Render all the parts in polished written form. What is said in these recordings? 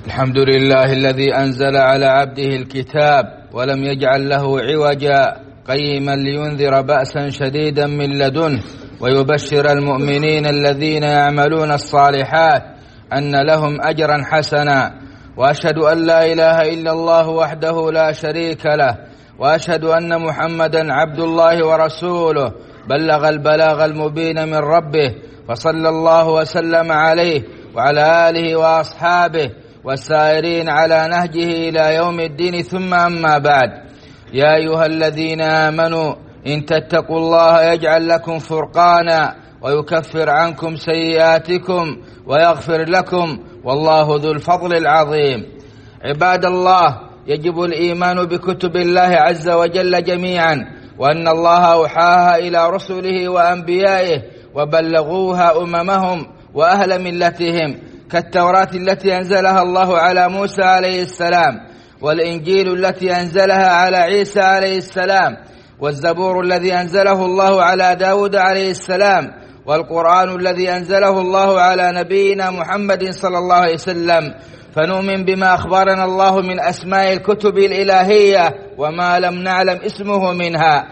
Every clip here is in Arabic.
الحمد لله الذي أنزل على عبده الكتاب ولم يجعل له عوجا قيما لينذر بأسا شديدا من لدنه ويبشر المؤمنين الذين يعملون الصالحات أن لهم أجرا حسنا. وأشهد أن لا إله إلا الله وحده لا شريك له، وأشهد أن محمدا عبد الله ورسوله بلغ البلاغ المبين من ربه، فصلى الله وسلم عليه وعلى آله وأصحابه والسائرين على نهجه إلى يوم الدين. ثم أما بعد، يا أيها الذين آمنوا إن تتقوا الله يجعل لكم فرقانا ويكفر عنكم سيئاتكم ويغفر لكم، والله ذو الفضل العظيم. عباد الله، يجب الإيمان بكتب الله عز وجل جميعا، وأن الله أوحاها إلى رسله وأنبيائه وبلغوها أممهم وأهل ملتهم، كالتوراة التي أنزلها الله على موسى عليه السلام، والإنجيل التي أنزلها على عيسى عليه السلام، والزبور الذي أنزله الله على داود عليه السلام، والقرآن الذي أنزله الله على نبينا محمد صلى الله عليه وسلم. فنؤمن بما أخبرنا الله من أسماء الكتب الإلهية وما لم نعلم اسمه منها،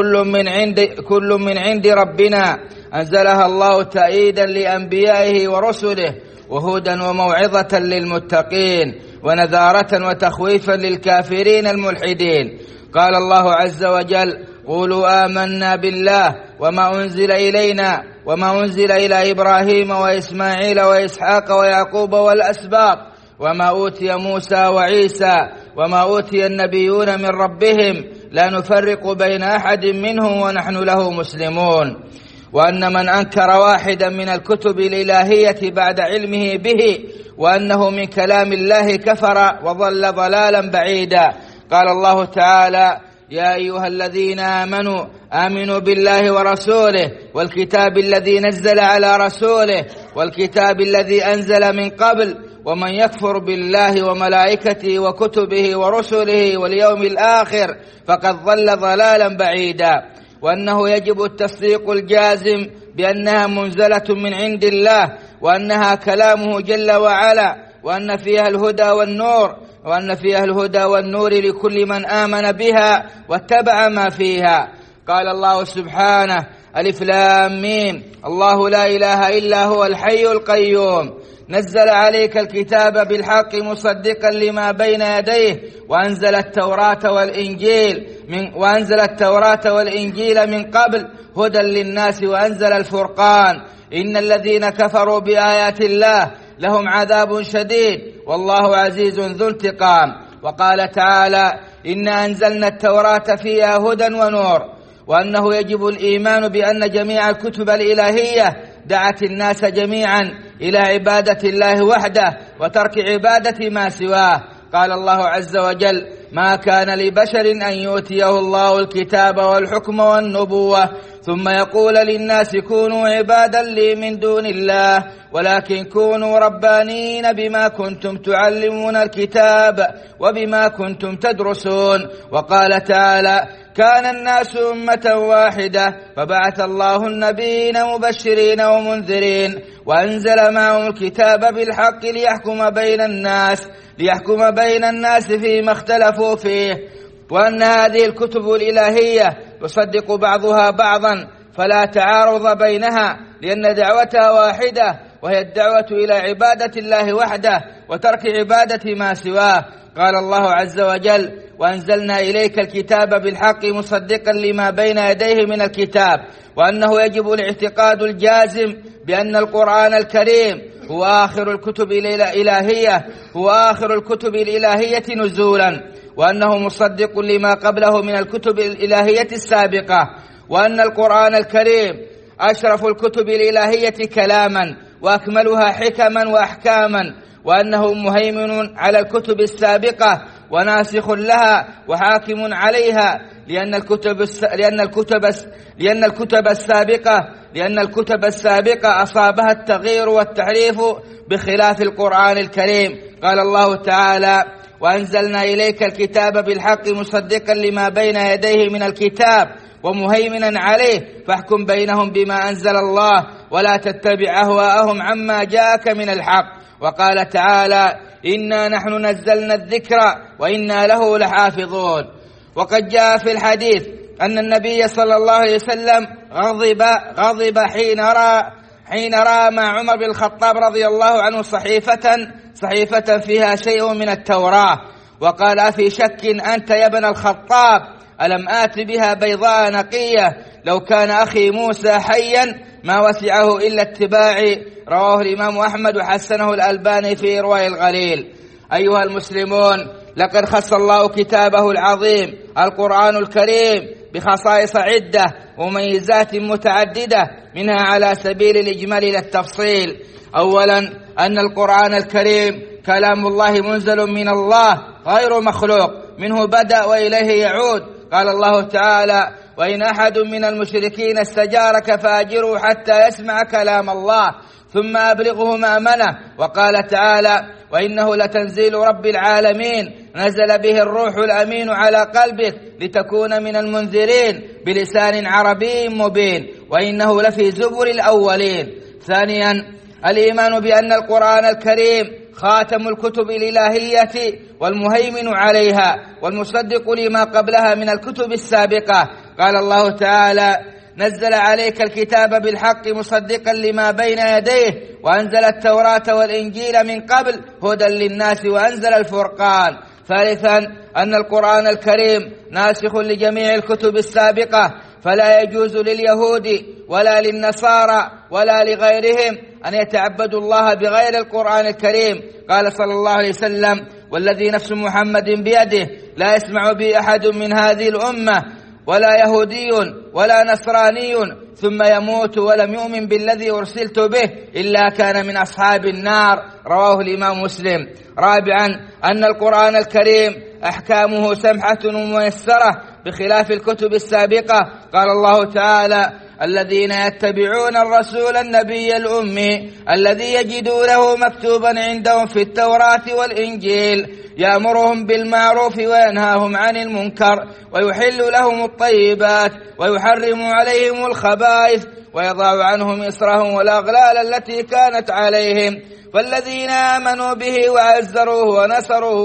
كل من عند ربنا أنزلها الله تأييدا لأنبيائه ورسله، وهدى وموعظة للمتقين، ونذارة وتخويفا للكافرين الملحدين. قال الله عز وجل: قولوا آمنا بالله وما أنزل إلينا وما أنزل إلى إبراهيم وإسماعيل وإسحاق ويعقوب والأسباط وما أوتي موسى وعيسى وما أوتي النبيون من ربهم لا نفرق بين أحد منهم ونحن له مسلمون. وأن من أنكر واحدا من الكتب الإلهية بعد علمه به وأنه من كلام الله كفر وضل ضلالا بعيدا. قال الله تعالى: يا أيها الذين آمنوا بالله ورسوله والكتاب الذي نزل على رسوله والكتاب الذي أنزل من قبل، ومن يكفر بالله وملائكته وكتبه ورسله واليوم الآخر فقد ضل ضلالا بعيدا. وأنه يجب التصديق الجازم بأنها منزلة من عند الله، وأنها كلامه جل وعلا، وأن فيها الهدى والنور لكل من آمن بها واتبع ما فيها. قال الله سبحانه: ألف لام ميم، الله لا إله إلا هو الحي القيوم، نزل عليك الكتاب بالحق مصدقا لما بين يديه، وأنزل التوراة والإنجيل من قبل هدى للناس، وأنزل الفرقان، إن الذين كفروا بآيات الله لهم عذاب شديد والله عزيز ذو انتقام. وقال تعالى: إنا أنزلنا التوراة فيها هدى ونور. وأنه يجب الإيمان بأن جميع الكتب الإلهية دعت الناس جميعا إلى عبادة الله وحده وترك عبادة ما سواه. قال الله عز وجل: ما كان لبشر أن يؤتيه الله الكتاب والحكم والنبوة ثم يقول للناس كونوا عبادا لي من دون الله، ولكن كونوا ربانين بما كنتم تعلمون الكتاب وبما كنتم تدرسون. وقال تعالى: كان الناس أمة واحدة فبعث الله النبيين مبشرين ومنذرين وأنزل معهم الكتاب بالحق ليحكم بين الناس فيما اختلفوا فيه. وأن هذه الكتب الإلهية يصدق بعضها بعضا فلا تعارض بينها، لأن دعوتها واحدة، وهي الدعوة إلى عبادة الله وحده وترك عبادة ما سواه. قال الله عز وجل: وأنزلنا إليك الكتاب بالحق مصدقا لما بين يديه من الكتاب. وأنه يجب الاعتقاد الجازم بأن القرآن الكريم هو آخر الكتب الإلهية نزولا، وأنه مصدق لما قبله من الكتب الإلهية السابقة، وأن القرآن الكريم أشرف الكتب الإلهية كلاما وأكملها حكما وأحكاما، وأنه مهيمن على الكتب السابقة وناسخ لها وحاكم عليها، لأن الكتب السابقة أصابها التغيير والتحريف بخلاف القرآن الكريم. قال الله تعالى: وأنزلنا إليك الكتاب بالحق مصدقا لما بين يديه من الكتاب ومهيمنا عليه فاحكم بينهم بما أنزل الله ولا تتبع أهواءهم عما جاءك من الحق. وقال تعالى: إنا نحن نزلنا الذكر وإنا له لحافظون. وقد جاء في الحديث أن النبي صلى الله عليه وسلم غضب حين رأى مع عمر بن الخطاب رضي الله عنه صحيفة فيها شيء من التوراة، وقال: أفي شك أنت يا ابن الخطاب؟ ألم آت بها بيضاء نقية؟ لو كان أخي موسى حيا ما وسعه إلا اتباعي. رواه الإمام أحمد وحسنه الألباني في إرواء الغليل. أيها المسلمون، لقد خص الله كتابه العظيم القرآن الكريم بخصائص عدة ومميزات متعددة، منها على سبيل الإجمال إلى التفصيل. أولا، أن القرآن الكريم كلام الله منزل من الله غير مخلوق، منه بدأ وإليه يعود. قال الله تعالى: وإن أحد من المشركين استجارك فأجره حتى يسمع كلام الله ثم أبلغه مأمنه. وقال تعالى: وإنه لتنزيل رب العالمين نزل به الروح الأمين على قلبك لتكون من المنذرين بلسان عربي مبين وإنه لفي زبر الأولين. ثانيا، الإيمان بأن القرآن الكريم خاتم الكتب الإلهية والمهيمن عليها والمصدق لما قبلها من الكتب السابقة. قال الله تعالى: نزل عليك الكتاب بالحق مصدقا لما بين يديه وأنزل التوراة والإنجيل من قبل هدى للناس وأنزل الفرقان. ثالثا، أن القرآن الكريم ناسخ لجميع الكتب السابقة، فلا يجوز لليهود ولا للنصارى ولا لغيرهم أن يتعبدوا الله بغير القرآن الكريم. قال صلى الله عليه وسلم: والذي نفس محمد بيده لا يسمع بي أحد من هذه الأمة ولا يهودي ولا نصراني ثم يموت ولم يؤمن بالذي أرسلت به إلا كان من أصحاب النار. رواه الإمام مسلم. رابعا، أن القرآن الكريم أحكامه سمحة وميسرة بخلاف الكتب السابقة. قال الله تعالى: الذين يتبعون الرسول النبي الأمي الذي يجدونه مكتوبا عندهم في التوراة والإنجيل يأمرهم بالمعروف وينهاهم عن المنكر ويحل لهم الطيبات ويحرم عليهم الخبائث ويضع عنهم إصرهم والأغلال التي كانت عليهم. فالذين آمنوا به وعزروه ونصروه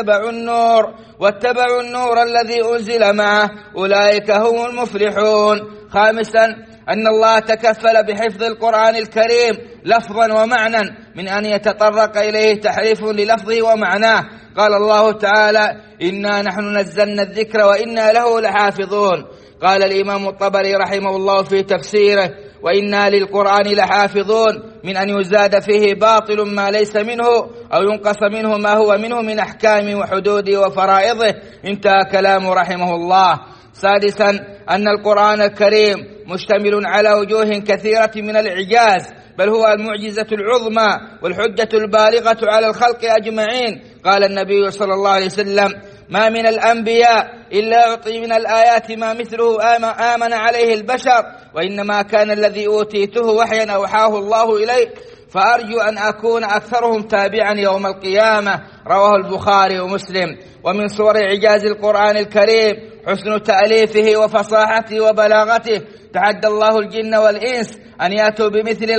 واتبعوا النور الذي أنزل معه أولئك هم المفلحون. خامسا، أن الله تكفل بحفظ القرآن الكريم لفظا ومعنى من أن يتطرق إليه تحريف للفظه ومعناه. قال الله تعالى: إنا نحن نزلنا الذكر وإنا له لحافظون. قال الإمام الطبري رحمه الله في تفسيره: وإنا للقرآن لحافظون، من أن يزاد فيه باطل ما ليس منه أو ينقص منه ما هو منه من أحكام وحدود وفرائضه. انتهى كلامه رحمه الله. سادسا، أن القرآن الكريم مشتمل على وجوه كثيرة من الإعجاز، بل هو المعجزة العظمى والحجة البالغة على الخلق أجمعين. قال النبي صلى الله عليه وسلم: ما من الأنبياء إلا أعطي من الآيات ما مثله آمن عليه البشر، وإنما كان الذي أوتيته وحيا أوحاه الله إليه، فأرجو أن أكون أكثرهم تابعا يوم القيامة. رواه البخاري ومسلم. ومن صور إعجاز القرآن الكريم حسن تأليفه وفصاحته وبلاغته. تحدى الله الجن والإنس أن يأتوا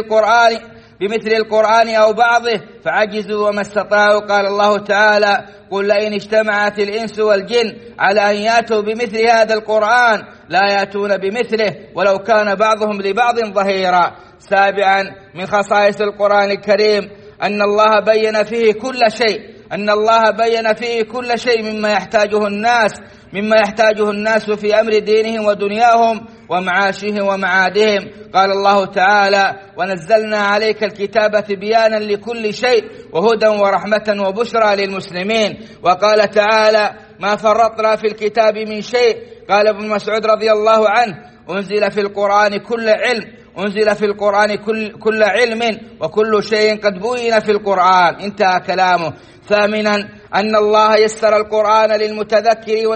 بمثل القرآن أو بعضه فعجزوا وما استطاعوا. قال الله تعالى: قل لئن اجتمعت الإنس والجن على أن يأتوا بمثل هذا القرآن لا يأتون بمثله ولو كان بعضهم لبعض ظهيرا. سابعا، من خصائص القرآن الكريم أن الله بين فيه كل شيء مما يحتاجه الناس في أمر دينهم ودنياهم ومعاشهم ومعادهم. قال الله تعالى: ونزلنا عليك الكتاب تبيانا لكل شيء وهدى ورحمة وبشرى للمسلمين. وقال تعالى: ما فرطنا في الكتاب من شيء. قال ابن مسعود رضي الله عنه: أنزل في القرآن كل علم وكل شيء قد بين في القرآن. انتهى كلامه. ثامنا، أن الله يسر القرآن للمتذكر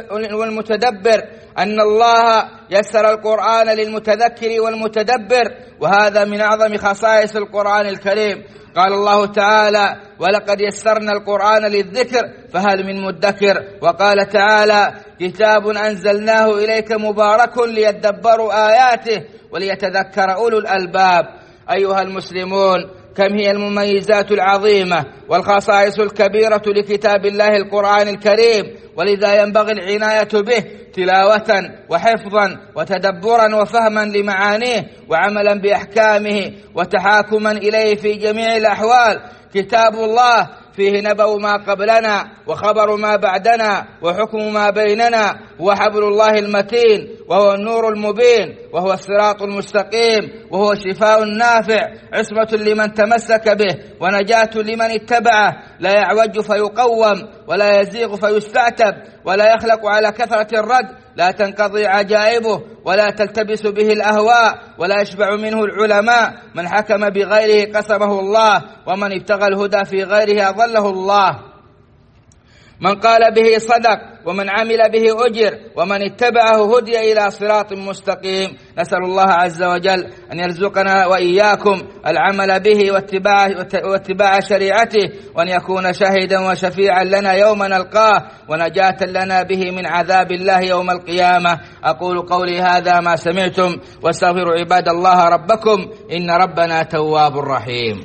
والمتدبر، وهذا من أعظم خصائص القرآن الكريم. قال الله تعالى: ولقد يسرنا القرآن للذكر فهل من مدكر. وقال تعالى: كتاب أنزلناه إليك مبارك ليدبروا آياته وليتذكر أولو الألباب. أيها المسلمون، كم هي المميزات العظيمة والخصائص الكبيرة لكتاب الله القرآن الكريم، ولذا ينبغي العناية به تلاوة وحفظا وتدبرا وفهما لمعانيه وعملا بأحكامه وتحاكما إليه في جميع الأحوال. كتاب الله فيه نبأ ما قبلنا وخبر ما بعدنا وحكم ما بيننا، هو حبل الله المتين وهو النور المبين وهو الصراط المستقيم وهو شفاء نافع، عصمة لمن تمسك به ونجاة لمن اتبعه، لا يعوج فيقوم ولا يزيغ فيستعتب ولا يخلق على كثرة الرد، لا تنقضي عجائبه ولا تلتبس به الأهواء ولا يشبع منه العلماء. من حكم بغيره قسمه الله، ومن ابتغى الهدى في غيره أضله الله. من قال به صدق ومن عمل به أجر ومن اتبعه هدي إلى صراط مستقيم. نسأل الله عز وجل أن يرزقنا وإياكم العمل به واتباع شريعته، وأن يكون شاهدا وشفيعا لنا يوم نلقاه، ونجاة لنا به من عذاب الله يوم القيامة. أقول قولي هذا ما سمعتم، واستغفروا عباد الله ربكم إن ربنا تواب رحيم.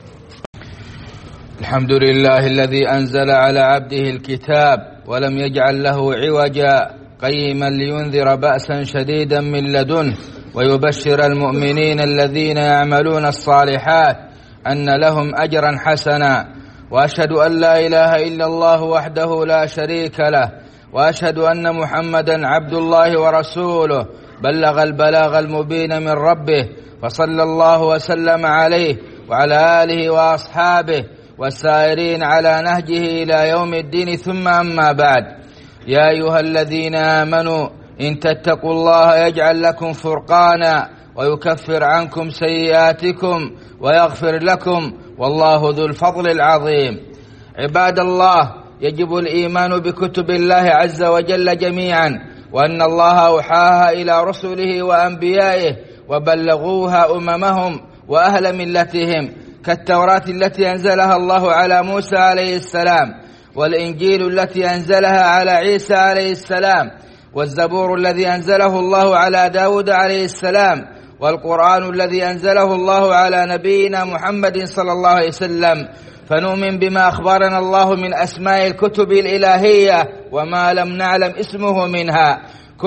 الحمد لله الذي أنزل على عبده الكتاب ولم يجعل له عوجا قيما لينذر بأسا شديدا من لدنه ويبشر المؤمنين الذين يعملون الصالحات أن لهم أجرا حسنا. وأشهد أن لا إله إلا الله وحده لا شريك له، وأشهد أن محمدا عبد الله ورسوله بلغ البلاغ المبين من ربه، فصلى الله وسلم عليه وعلى آله وأصحابه والسائرين على نهجه إلى يوم الدين. ثم أما بعد، يا أيها الذين آمنوا إن تتقوا الله يجعل لكم فرقانا ويكفر عنكم سيئاتكم ويغفر لكم، والله ذو الفضل العظيم. عباد الله، يجب الإيمان بكتب الله عز وجل جميعا، وأن الله أوحاها إلى رسله وأنبيائه وبلغوها أممهم وأهل ملتهم، كالتوراة التي أنزلها الله على موسى عليه السلام، والإنجيل التي أنزلها على عيسى عليه السلام، والزبور الذي أنزله الله على داود عليه السلام، والقرآن الذي أنزله الله على نبينا محمد صلى الله عليه وسلم. فنؤمن بما أخبرنا الله من أسماء الكتب الإلهية وما لم نعلم اسمه منها،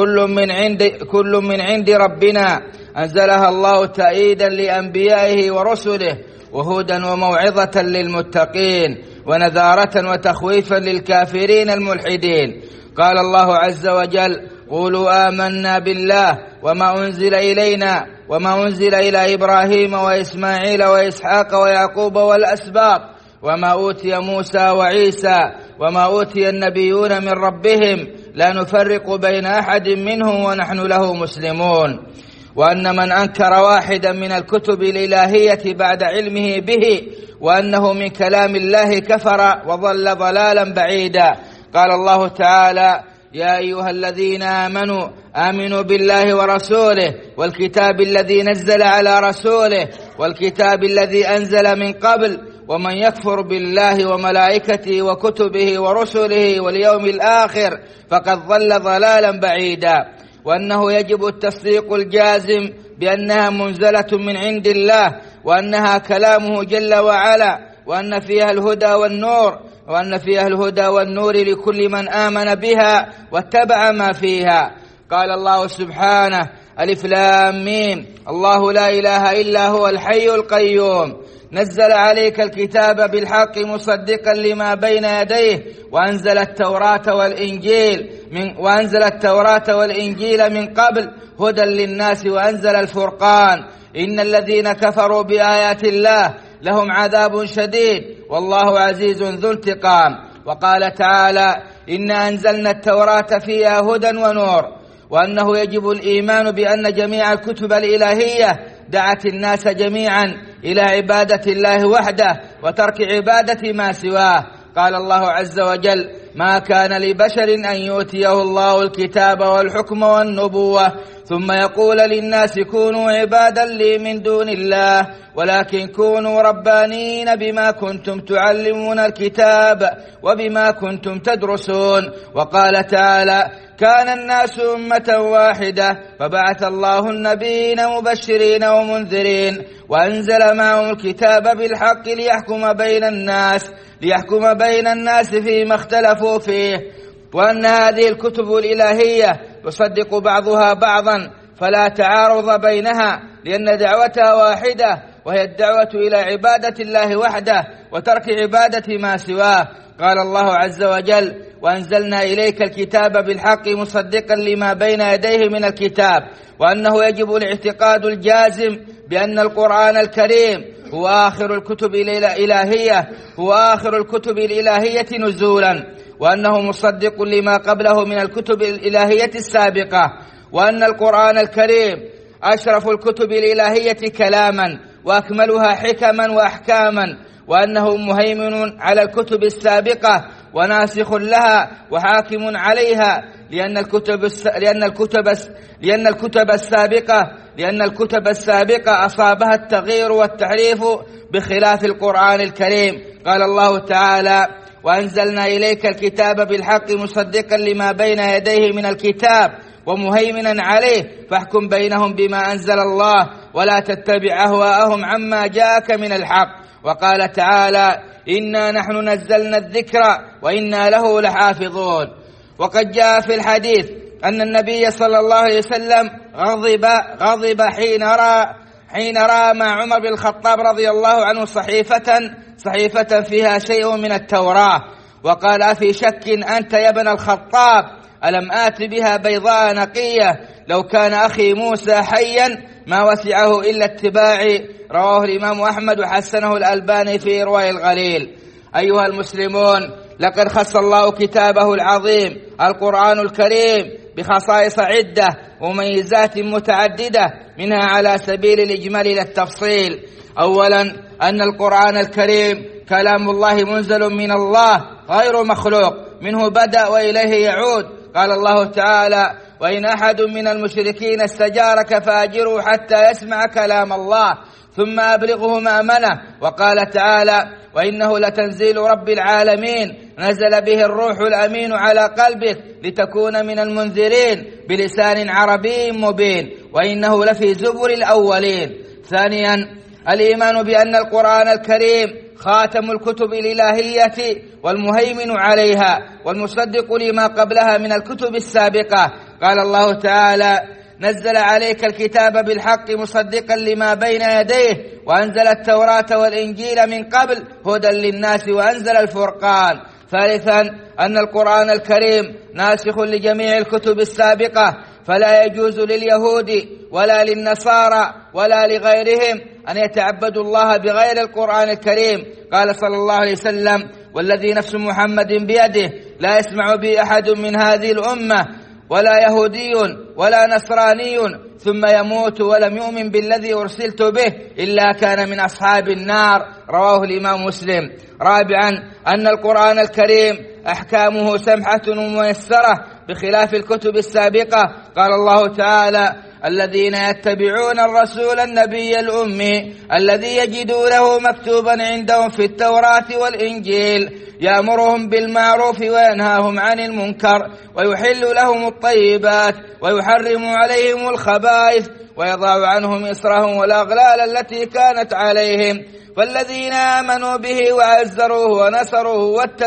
كل من عند ربنا أنزلها الله تأييدا لأنبيائه ورسله، وهدى وموعظة للمتقين، ونذارة وتخويفا للكافرين الملحدين. قال الله عز وجل: قولوا آمنا بالله وما أنزل إلينا وما أنزل إلى إبراهيم وإسماعيل وإسحاق ويعقوب والأسباط وما أوتي موسى وعيسى وما أوتي النبيون من ربهم لا نفرق بين أحد منهم ونحن له مسلمون. وأن من أنكر واحدا من الكتب الإلهية بعد علمه به وأنه من كلام الله كفر وضل ضلالا بعيدا. قال الله تعالى: يا أيها الذين آمنوا آمنوا بالله ورسوله والكتاب الذي نزل على رسوله والكتاب الذي أنزل من قبل، ومن يكفر بالله وملائكته وكتبه ورسله واليوم الآخر فقد ضل ضلالا بعيدا. وأنه يجب التصديق الجازم بأنها منزلة من عند الله، وأنها كلامه جل وعلا، وأن فيها الهدى والنور لكل من آمن بها واتبع ما فيها. قال الله سبحانه: ألف لام ميم، الله لا إله إلا هو الحي القيوم، نزل عليك الكتاب بالحق مصدقا لما بين يديه وأنزل التوراة والإنجيل من قبل هدى للناس وأنزل الفرقان، إن الذين كفروا بآيات الله لهم عذاب شديد والله عزيز ذو انتقام. وقال تعالى: إنا أنزلنا التوراة فيها هدى ونور. وأنه يجب الإيمان بأن جميع الكتب الإلهية دعت الناس جميعا إلى عبادة الله وحده وترك عبادة ما سواه. قال الله عز وجل: ما كان لبشر أن يؤتيه الله الكتاب والحكم والنبوة ثم يقول للناس كونوا عبادا لي من دون الله ولكن كونوا ربانين بما كنتم تعلمون الكتاب وبما كنتم تدرسون. وقال تعالى كان الناس أمة واحدة فبعث الله النبيين مبشرين ومنذرين وأنزل معهم الكتاب بالحق ليحكم بين الناس فيما اختلفوا فيه، وأن هذه الكتب الإلهية يصدق بعضها بعضا فلا تعارض بينها، لأن دعوتها واحدة وهي الدعوة إلى عبادة الله وحده وترك عبادة ما سواه. قال الله عز وجل وأنزلنا إليك الكتاب بالحق مصدقا لما بين يديه من الكتاب، وأنه يجب الاعتقاد الجازم بأن القرآن الكريم هو آخر الكتب الإلهية نزولا، وأنه مصدق لما قبله من الكتب الإلهية السابقة، وأن القرآن الكريم أشرف الكتب الإلهية كلاما وأكملها حكما وأحكاما، وأنه مهيمن على الكتب السابقة وناسخ لها وحاكم عليها، لأن الكتب السابقة أصابها التغيير والتحريف بخلاف القرآن الكريم. قال الله تعالى وأنزلنا إليك الكتاب بالحق مصدقا لما بين يديه من الكتاب ومهيمنا عليه فاحكم بينهم بما أنزل الله ولا تتبع أهواءهم عما جاءك من الحق. وقال تعالى إنا نحن نزلنا الذكر وإنا له لحافظون. وقد جاء في الحديث أن النبي صلى الله عليه وسلم غضب حين رأى مع عمر بن الخطاب رضي الله عنه صحيفة فيها شيء من التوراة، وقال أفي شك أنت يا ابن الخطاب ألم آت بها بيضاء نقية لو كان أخي موسى حيا ما وسعه إلا اتباعي. رواه الإمام أحمد وحسنه الألباني في إرواء الغليل. أيها المسلمون، لقد خص الله كتابه العظيم القرآن الكريم بخصائص عدة ومميزات متعددة، منها على سبيل الإجمال إلى التفصيل. أولا أن القرآن الكريم كلام الله منزل من الله غير مخلوق، منه بدأ وإليه يعود. قال الله تعالى وإن أحد من المشركين استجارك فأجره حتى يسمع كلام الله ثم أبلغه مأمنه. وقال تعالى وإنه لتنزيل رب العالمين نزل به الروح الأمين على قلبك لتكون من المنذرين بلسان عربي مبين وإنه لفي زبر الأولين. ثانيا الإيمان بأن القرآن الكريم خاتم الكتب الإلهية والمهيمن عليها والمصدق لما قبلها من الكتب السابقة. قال الله تعالى نزل عليك الكتاب بالحق مصدقا لما بين يديه وأنزل التوراة والإنجيل من قبل هدى للناس وأنزل الفرقان. ثالثا أن القرآن الكريم ناسخ لجميع الكتب السابقة، فلا يجوز لليهود ولا للنصارى ولا لغيرهم أن يتعبدوا الله بغير القرآن الكريم. قال صلى الله عليه وسلم والذي نفس محمد بيده لا يسمع بي أحد من هذه الأمة ولا يهودي ولا نصراني ثم يموت ولم يؤمن بالذي أرسلت به إلا كان من أصحاب النار. رواه الإمام مسلم. رابعا أن القرآن الكريم أحكامه سمحة وميسرة بخلاف الكتب السابقة. قال الله تعالى الذين يتبعون الرسول النبي الأمي الذي يجدونه مكتوبا عندهم في التوراة والإنجيل يأمرهم بالمعروف وينهاهم عن المنكر ويحل لهم الطيبات ويحرم عليهم الخبائث ويضع عنهم إصرهم والأغلال التي كانت عليهم. فالذين آمنوا به وعزروه ونصروه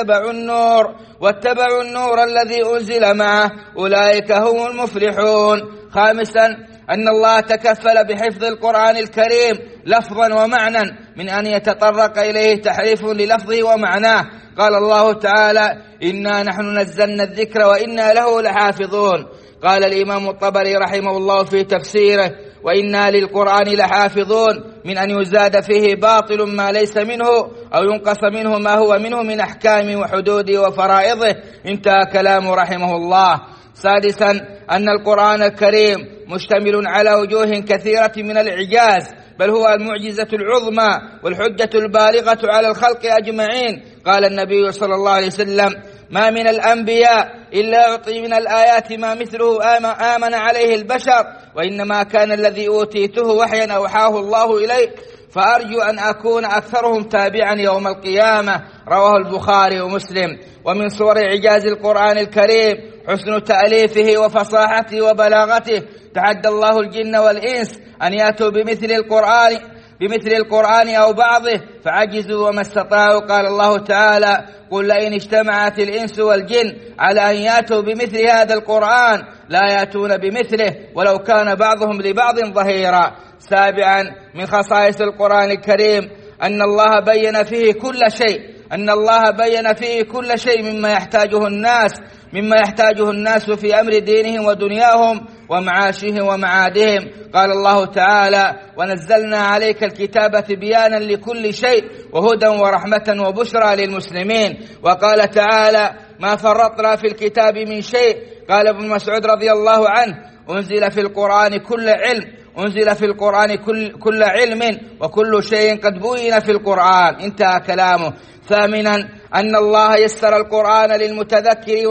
واتبعوا النور الذي أنزل معه أولئك هم المفلحون. خامسا أن الله تكفل بحفظ القرآن الكريم لفظا ومعنى من أن يتطرق إليه تحريف للفظه ومعناه. قال الله تعالى إنا نحن نزلنا الذكر وإنا له لحافظون. قال الإمام الطبري رحمه الله في تفسيره وإنا للقرآن لحافظون من أن يزاد فيه باطل ما ليس منه أو ينقص منه ما هو منه من أحكام وحدود وفرائضه. انتهى كلامه رحمه الله. سادسا أن القرآن الكريم مشتمل على وجوه كثيرة من الإعجاز بل هو المعجزة العظمى والحجة البالغة على الخلق أجمعين. قال النبي صلى الله عليه وسلم: ما من الأنبياء إلا أعطي من الآيات ما مثله آمن عليه البشر، وإنما كان الذي أوتيته وحيا أوحاه الله إليه، فأرجو أن أكون أكثرهم تابعا يوم القيامة. رواه البخاري ومسلم. ومن صور إعجاز القرآن الكريم حسن تأليفه وفصاحته وبلاغته. تحدى الله الجن والإنس أن يأتوا بمثل القرآن أو بعضه فعجزوا وما استطاعوا. قال الله تعالى: قل لئن اجتمعت الإنس والجن على أن يأتوا بمثل هذا القرآن لا يأتون بمثله ولو كان بعضهم لبعض ظهيرا. سابعا من خصائص القرآن الكريم أن الله بين فيه كل شيء مما يحتاجه الناس في أمر دينهم ودنياهم ومعاشهم ومعادهم. قال الله تعالى: ونزلنا عليك الكتاب تبيانا لكل شيء وهدى ورحمة وبشرى للمسلمين. وقال تعالى: ما فرطنا في الكتاب من شيء. قال ابن مسعود رضي الله عنه: أنزل في القرآن كل علم وكل شيء قد بين في القرآن. انتهى كلامه. ثامنا أن الله يسر القرآن للمتذكر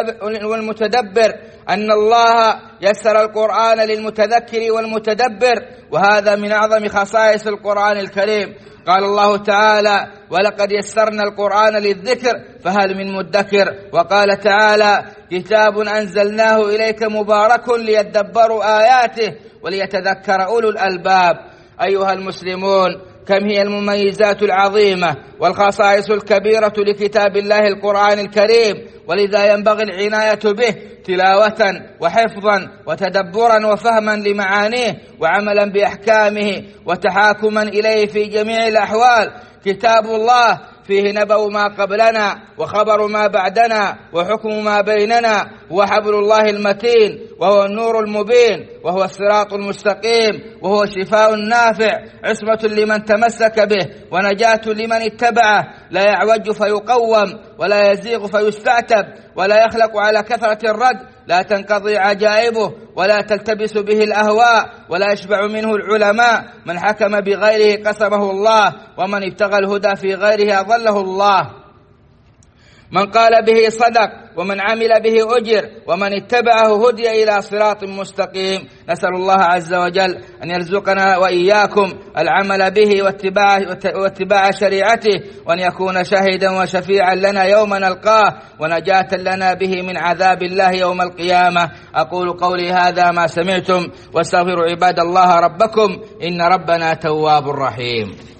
والمتدبر، وهذا من أعظم خصائص القرآن الكريم. قال الله تعالى: ولقد يسرنا القرآن للذكر فهل من مدكر. وقال تعالى: كتاب أنزلناه إليك مبارك ليدبروا آياته وليتذكر أولو الألباب. أيها المسلمون، كم هي المميزات العظيمة والخصائص الكبيرة لكتاب الله القرآن الكريم، ولذا ينبغي العناية به تلاوة وحفظا وتدبرا وفهما لمعانيه وعملا بأحكامه وتحاكما إليه في جميع الأحوال. كتاب الله فيه نبأ ما قبلنا وخبر ما بعدنا وحكم ما بيننا، هو حبل الله المتين وهو النور المبين وهو الصراط المستقيم وهو شفاء نافع، عصمة لمن تمسك به ونجاة لمن اتبعه، لا يعوج فيقوم ولا يزيغ فيستعتب ولا يخلق على كثرة الرد، لا تنقضي عجائبه ولا تلتبس به الأهواء ولا يشبع منه العلماء. من حكم بغيره قسمه الله، ومن ابتغى الهدى في غيره أضله الله. من قال به صدق ومن عمل به أجر ومن اتبعه هدي إلى صراط مستقيم. نسأل الله عز وجل أن يرزقنا وإياكم العمل به واتباع شريعته، وأن يكون شاهدا وشفيعا لنا يوم نلقاه، ونجاة لنا به من عذاب الله يوم القيامة. أقول قولي هذا ما سمعتم، واستغفروا عباد الله ربكم إن ربنا تواب رحيم.